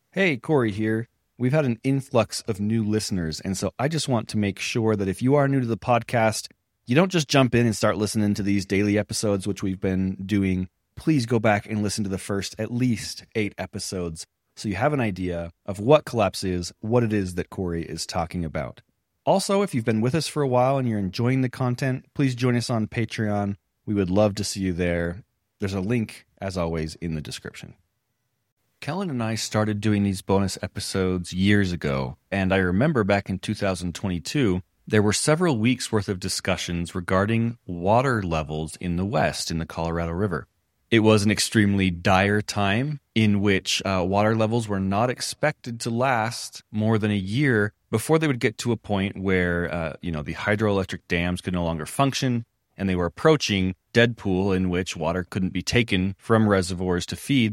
Hey, Corey here. We've had an influx of new listeners, and so I just want to make sure that if you are new to the podcast, you don't just jump in and start listening to these daily episodes, which we've been doing. Please go back and listen to the first at least 8 episodes so you have an idea of what Collapse is, what it is that Corey is talking about. Also, if you've been with us for a while and you're enjoying the content, please join us on Patreon. We would love to see you there. There's a link, as always, in the description. Kellen and I started doing these bonus episodes years ago, and I remember back in 2022, there were several weeks worth of discussions regarding water levels in the West in the Colorado River. It was an extremely dire time in which water levels were not expected to last more than a year before they would get to a point where the hydroelectric dams could no longer function, and they were approaching dead pool in which water couldn't be taken from reservoirs to feed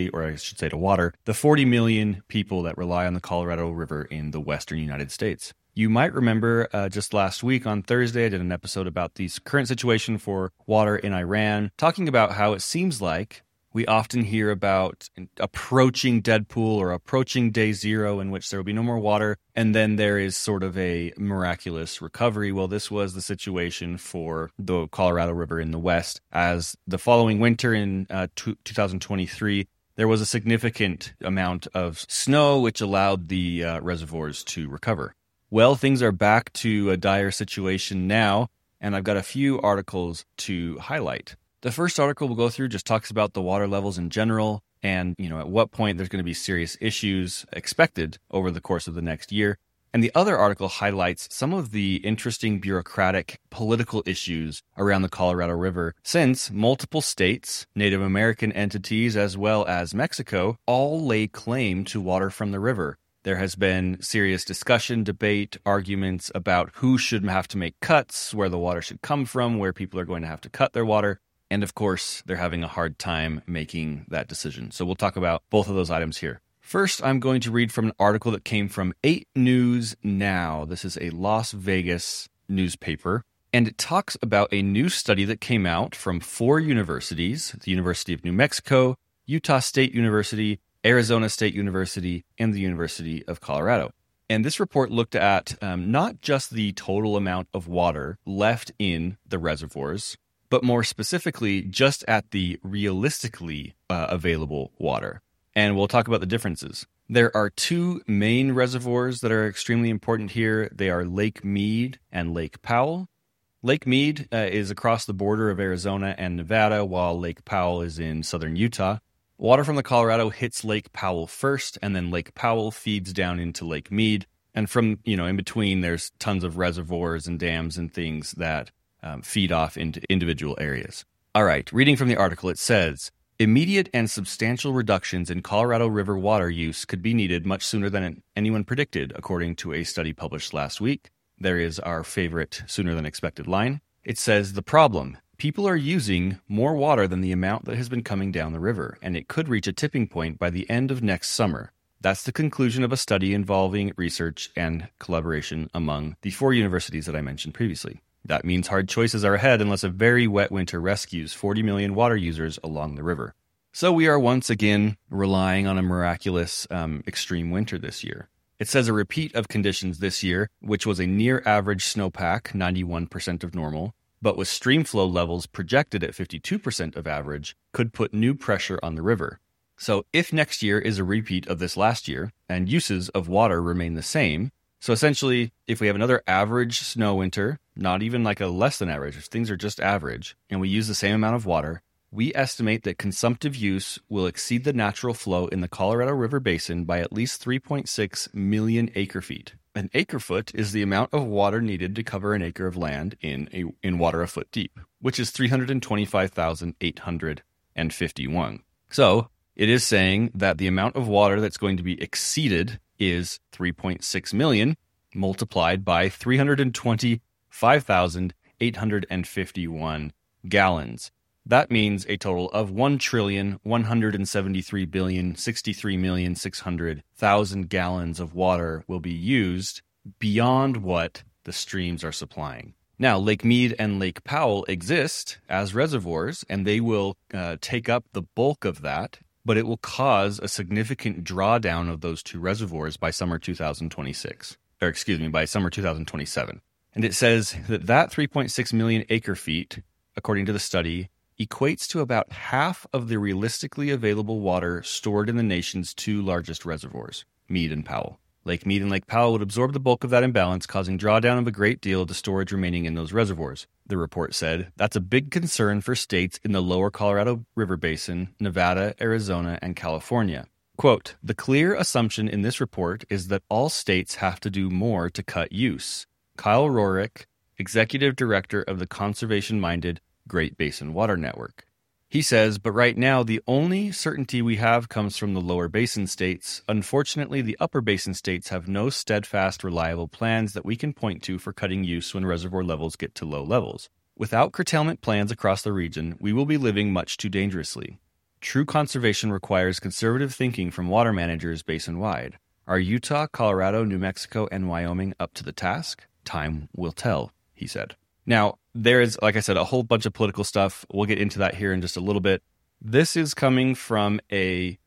to water, the 40 million people that rely on the Colorado River in the western United States. You might remember just last week on Thursday, I did an episode about the current situation for water in Iran, talking about how it seems like we often hear about approaching dead pool or approaching day zero in which there will be no more water, and then there is sort of a miraculous recovery. Well, this was the situation for the Colorado River in the West, as the following winter in 2023, there was a significant amount of snow which allowed the reservoirs to recover. Well, things are back to a dire situation now, and I've got a few articles to highlight. The first article we'll go through just talks about the water levels in general and, at what point there's going to be serious issues expected over the course of the next year. And the other article highlights some of the interesting bureaucratic political issues around the Colorado River, since multiple states, Native American entities, as well as Mexico, all lay claim to water from the river. There has been serious discussion, debate, arguments about who should have to make cuts, where the water should come from, where people are going to have to cut their water. And of course, they're having a hard time making that decision. So we'll talk about both of those items here. First, I'm going to read from an article that came from 8 News Now. This is a Las Vegas newspaper, and it talks about a new study that came out from 4 universities, the University of New Mexico, Utah State University, Arizona State University, and the University of Colorado. And this report looked at not just the total amount of water left in the reservoirs, but more specifically, just at the realistically available water. And we'll talk about the differences. There are 2 main reservoirs that are extremely important here. They are Lake Mead and Lake Powell. Lake Mead is across the border of Arizona and Nevada, while Lake Powell is in southern Utah. Water from the Colorado hits Lake Powell first, and then Lake Powell feeds down into Lake Mead. And from, in between, there's tons of reservoirs and dams and things that feed off into individual areas. All right, reading from the article, it says, immediate and substantial reductions in Colorado River water use could be needed much sooner than anyone predicted, according to a study published last week. There is our favorite sooner than expected line. It says, the problem, people are using more water than the amount that has been coming down the river, and it could reach a tipping point by the end of next summer. That's the conclusion of a study involving research and collaboration among the 4 universities that I mentioned previously. That means hard choices are ahead unless a very wet winter rescues 40 million water users along the river. So we are once again relying on a miraculous extreme winter this year. It says a repeat of conditions this year, which was a near average snowpack, 91% of normal, but with stream flow levels projected at 52% of average, could put new pressure on the river. So if next year is a repeat of this last year, and uses of water remain the same, so essentially, if we have another average snow winter, not even like a less than average, if things are just average, and we use the same amount of water, we estimate that consumptive use will exceed the natural flow in the Colorado River Basin by at least 3.6 million acre-feet. An acre-foot is the amount of water needed to cover an acre of land in water a foot deep, which is 325,851. So it is saying that the amount of water that's going to be exceeded is 3.6 million multiplied by 325,851 gallons. That means a total of 1,173,063,600,000 gallons of water will be used beyond what the streams are supplying. Now, Lake Mead and Lake Powell exist as reservoirs, and they will take up the bulk of that. but it will cause a significant drawdown of those two reservoirs by summer 2026, by summer 2027. And it says that 3.6 million acre feet, according to the study, equates to about half of the realistically available water stored in the nation's two largest reservoirs, Meade and Powell. Lake Meade and Lake Powell would absorb the bulk of that imbalance, causing drawdown of a great deal of the storage remaining in those reservoirs. The report said that's a big concern for states in the lower Colorado River Basin, Nevada, Arizona, and California. Quote, the clear assumption in this report is that all states have to do more to cut use. Kyle Rorick, executive director of the conservation-minded Great Basin Water Network. He says, but right now, the only certainty we have comes from the lower basin states. Unfortunately, the upper basin states have no steadfast, reliable plans that we can point to for cutting use when reservoir levels get to low levels. Without curtailment plans across the region, we will be living much too dangerously. True conservation requires conservative thinking from water managers basin-wide. Are Utah, Colorado, New Mexico, and Wyoming up to the task? Time will tell, he said. Now, there is, like I said, a whole bunch of political stuff. We'll get into that here in just a little bit. This is coming from a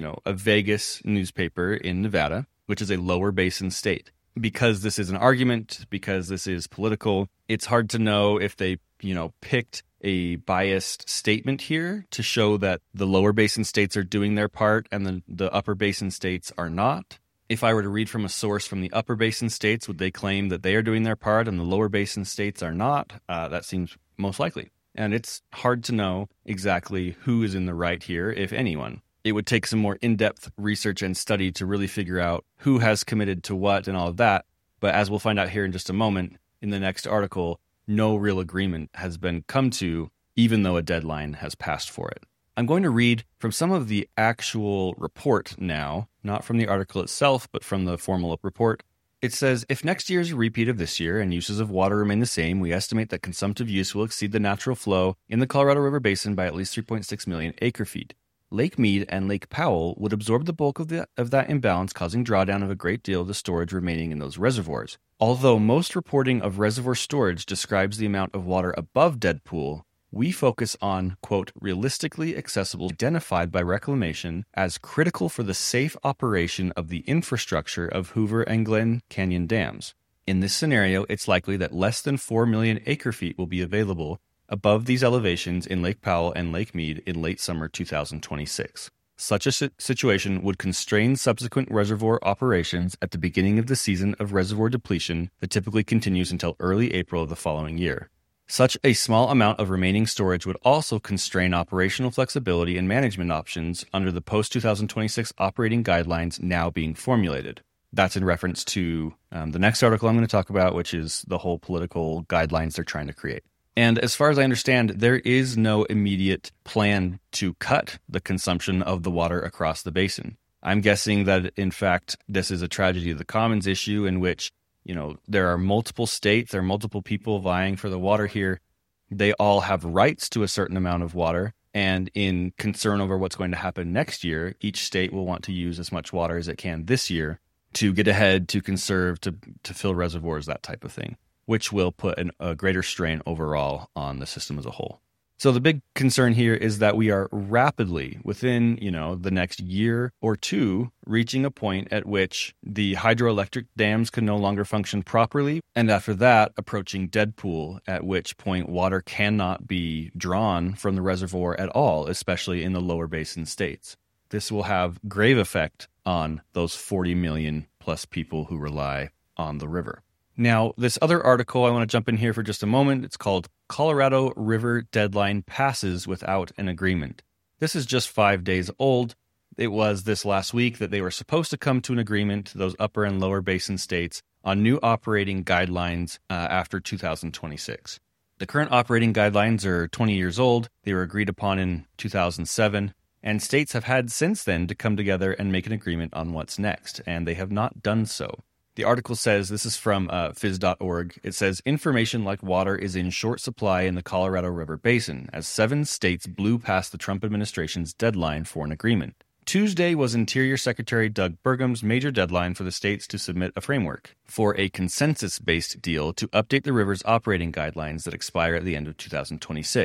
Vegas newspaper in Nevada, which is a lower basin state. Because this is an argument, because this is political, it's hard to know if they, picked a biased statement here to show that the lower basin states are doing their part and the upper basin states are not. If I were to read from a source from the upper basin states, would they claim that they are doing their part and the lower basin states are not? That seems most likely. And it's hard to know exactly who is in the right here, if anyone. It would take some more in-depth research and study to really figure out who has committed to what and all of that. But as we'll find out here in just a moment, in the next article, no real agreement has been come to, even though a deadline has passed for it. I'm going to read from some of the actual report now, not from the article itself, but from the formal report. It says, if next year is a repeat of this year and uses of water remain the same, we estimate that consumptive use will exceed the natural flow in the Colorado River Basin by at least 3.6 million acre feet. Lake Meade and Lake Powell would absorb the bulk of that imbalance, causing drawdown of a great deal of the storage remaining in those reservoirs. Although most reporting of reservoir storage describes the amount of water above dead pool, we focus on, quote, realistically accessible, identified by reclamation as critical for the safe operation of the infrastructure of Hoover and Glen Canyon dams. In this scenario, it's likely that less than 4 million acre feet will be available above these elevations in Lake Powell and Lake Meade in late summer 2026. Such a situation would constrain subsequent reservoir operations at the beginning of the season of reservoir depletion that typically continues until early April of the following year. Such a small amount of remaining storage would also constrain operational flexibility and management options under the post-2026 operating guidelines now being formulated. That's in reference to the next article I'm going to talk about, which is the whole political guidelines they're trying to create. And as far as I understand, there is no immediate plan to cut the consumption of the water across the basin. I'm guessing that, in fact, this is a tragedy of the commons issue in which there are multiple states, there are multiple people vying for the water here. They all have rights to a certain amount of water. And in concern over what's going to happen next year, each state will want to use as much water as it can this year to get ahead, to conserve, to fill reservoirs, that type of thing, which will put a greater strain overall on the system as a whole. So the big concern here is that we are rapidly, within, the next year or two, reaching a point at which the hydroelectric dams can no longer function properly. And after that, approaching dead pool, at which point water cannot be drawn from the reservoir at all, especially in the lower basin states. This will have grave effect on those 40 million plus people who rely on the river. Now, this other article, I want to jump in here for just a moment. It's called Colorado River Deadline Passes Without an Agreement. This is just 5 days old. It was this last week that they were supposed to come to an agreement, those upper and lower basin states, on new operating guidelines after 2026. The current operating guidelines are 20 years old. They were agreed upon in 2007, and states have had since then to come together and make an agreement on what's next, and they have not done so. The article says, this is from phys.org, it says, information like water is in short supply in the Colorado River Basin, as 7 states blew past the Trump administration's deadline for an agreement. Tuesday was Interior Secretary Doug Burgum's major deadline for the states to submit a framework for a consensus-based deal to update the river's operating guidelines that expire at the end of 2026.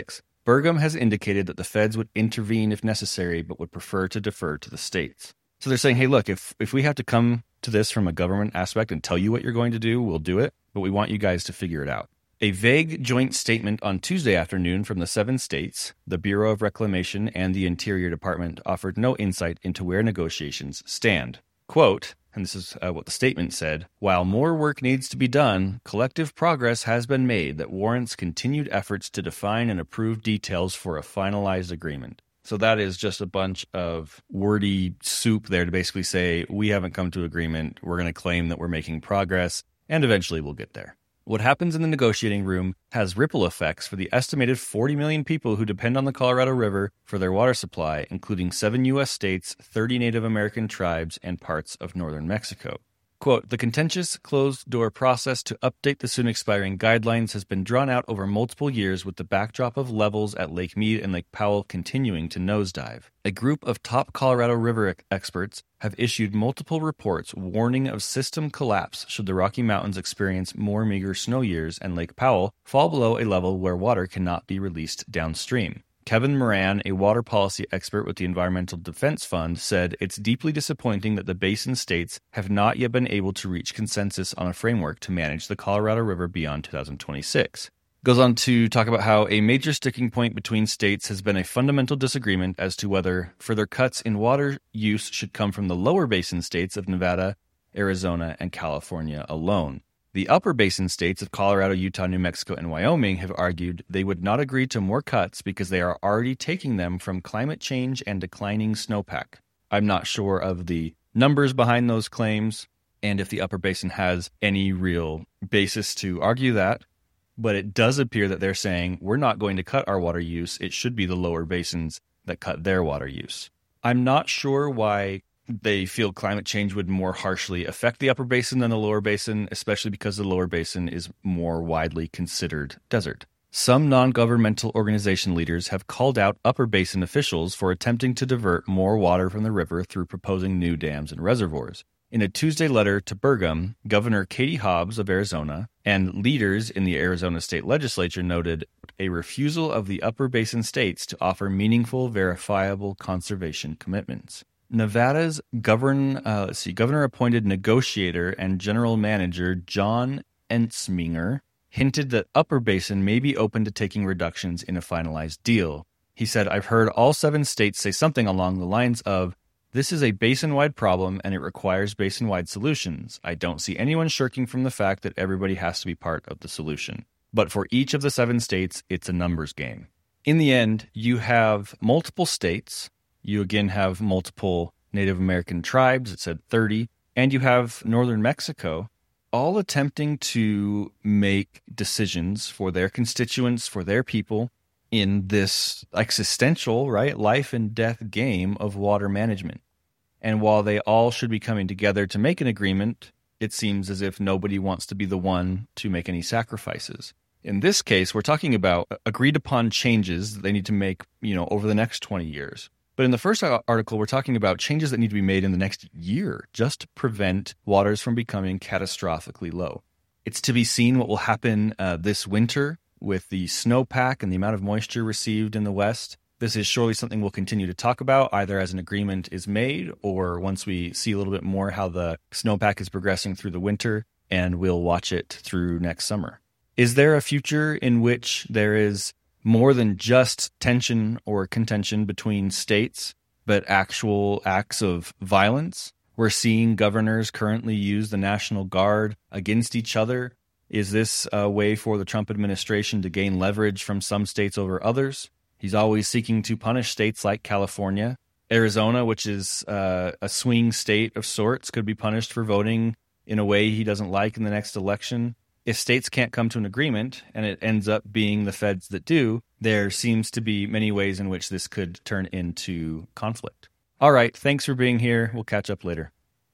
Burgum has indicated that the feds would intervene if necessary, but would prefer to defer to the states. So they're saying, hey, look, if we have to come to this from a government aspect and tell you what you're going to do, we'll do it, but we want you guys to figure it out. A vague joint statement on Tuesday afternoon from the 7 states, the Bureau of Reclamation, and the Interior Department offered no insight into where negotiations stand. Quote, and this is what the statement said, while more work needs to be done, collective progress has been made that warrants continued efforts to define and approve details for a finalized agreement. So that is just a bunch of wordy soup there to basically say, we haven't come to agreement, we're going to claim that we're making progress, and eventually we'll get there. What happens in the negotiating room has ripple effects for the estimated 40 million people who depend on the Colorado River for their water supply, including 7 U.S. states, 30 Native American tribes, and parts of northern Mexico. Quote, the contentious closed-door process to update the soon-expiring guidelines has been drawn out over multiple years with the backdrop of levels at Lake Mead and Lake Powell continuing to nosedive. A group of top Colorado River experts have issued multiple reports warning of system collapse should the Rocky Mountains experience more meager snow years and Lake Powell fall below a level where water cannot be released downstream. Kevin Moran, a water policy expert with the Environmental Defense Fund, said it's deeply disappointing that the basin states have not yet been able to reach consensus on a framework to manage the Colorado River beyond 2026. Goes on to talk about how a major sticking point between states has been a fundamental disagreement as to whether further cuts in water use should come from the lower basin states of Nevada, Arizona, and California alone. The upper basin states of Colorado, Utah, New Mexico, and Wyoming have argued they would not agree to more cuts because they are already taking them from climate change and declining snowpack. I'm not sure of the numbers behind those claims and if the upper basin has any real basis to argue that, but it does appear that they're saying we're not going to cut our water use. It should be the lower basins that cut their water use. I'm not sure why they feel climate change would more harshly affect the upper basin than the lower basin, especially because the lower basin is more widely considered desert. Some non-governmental organization leaders have called out upper basin officials for attempting to divert more water from the river through proposing new dams and reservoirs. In a Tuesday letter to Burgum, Governor Katie Hobbs of Arizona and leaders in the Arizona state legislature noted a refusal of the upper basin states to offer meaningful, verifiable conservation commitments. Nevada's governor-appointed negotiator and general manager John Ensminger hinted that Upper Basin may be open to taking reductions in a finalized deal. He said, I've heard all 7 states say something along the lines of, this is a basin-wide problem and it requires basin-wide solutions. I don't see anyone shirking from the fact that everybody has to be part of the solution. But for each of the 7 states, it's a numbers game. In the end, you have multiple states. You again have multiple Native American tribes, it said 30, and you have northern Mexico, all attempting to make decisions for their constituents, for their people, in this existential, right, life and death game of water management. And while they all should be coming together to make an agreement, it seems as if nobody wants to be the one to make any sacrifices. In this case, we're talking about agreed upon changes that they need to make, over the next 20 years. But in the first article, we're talking about changes that need to be made in the next year just to prevent waters from becoming catastrophically low. It's to be seen what will happen this winter with the snowpack and the amount of moisture received in the West. This is surely something we'll continue to talk about, either as an agreement is made or once we see a little bit more how the snowpack is progressing through the winter, and we'll watch it through next summer. Is there a future in which there is more than just tension or contention between states, but actual acts of violence? We're seeing governors currently use the National Guard against each other. Is this a way for the Trump administration to gain leverage from some states over others? He's always seeking to punish states like California. Arizona, which is a swing state of sorts, could be punished for voting in a way he doesn't like in the next election. If states can't come to an agreement and it ends up being the feds that do, there seems to be many ways in which this could turn into conflict. All right, thanks for being here. We'll catch up later.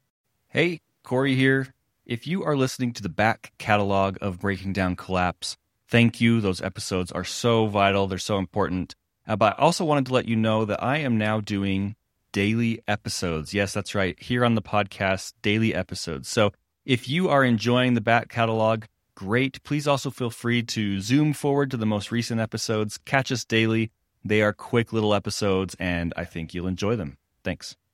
Hey, Corey here. If you are listening to the back catalog of Breaking Down Collapse, thank you. Those episodes are so vital. They're so important. But I also wanted to let you know that I am now doing daily episodes. Yes, that's right. Here on the podcast, daily episodes. So if you are enjoying the back catalog, great. Please also feel free to zoom forward to the most recent episodes. Catch us daily. They are quick little episodes, and I think you'll enjoy them. Thanks.